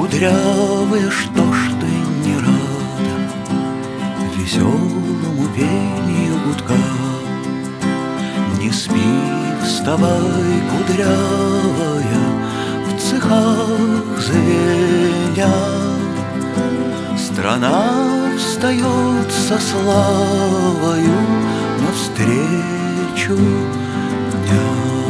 Кудрявая, что ж ты не рада веселому пению гудка? Не спи, вставай, кудрявая, в цехах звеня. Страна встает со славою навстречу дня.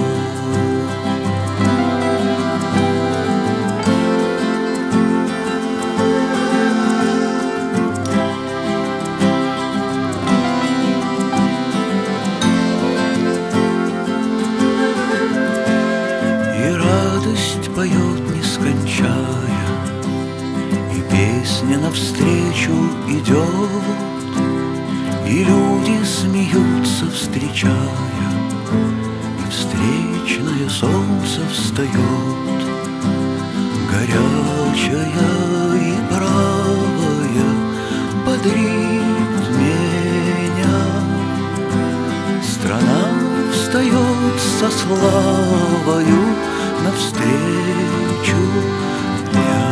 Поет, не скончая, и песня навстречу идет, и люди смеются, встречая, и встречное солнце встает, горячая и правая, бодрит меня. Страна встает со славою навстречу дня.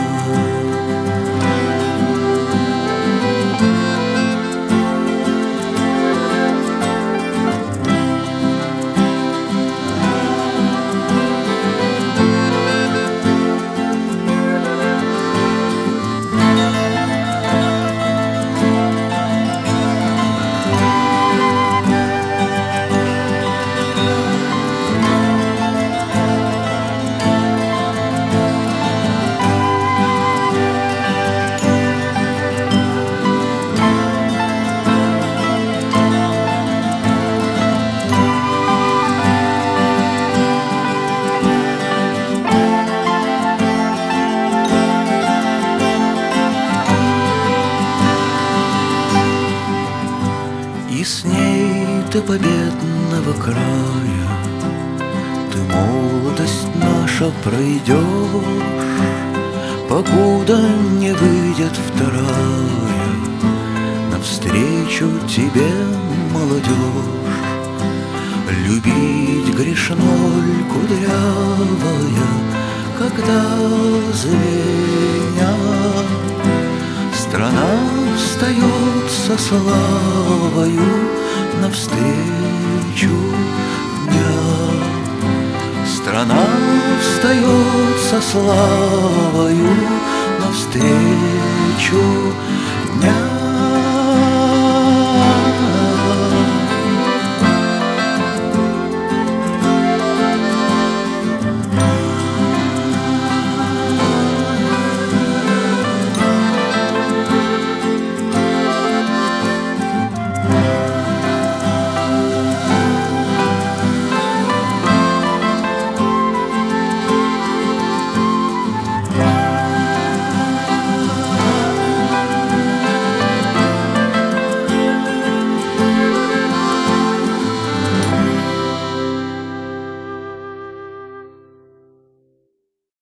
И с ней ты победного края, ты молодость наша пройдешь, покуда не выйдет вторая навстречу тебе молодежь. Любить грешноль, кудрявая, когда звеня. Страна встает со славою навстречу дня. Страна встает со славою навстречу дня.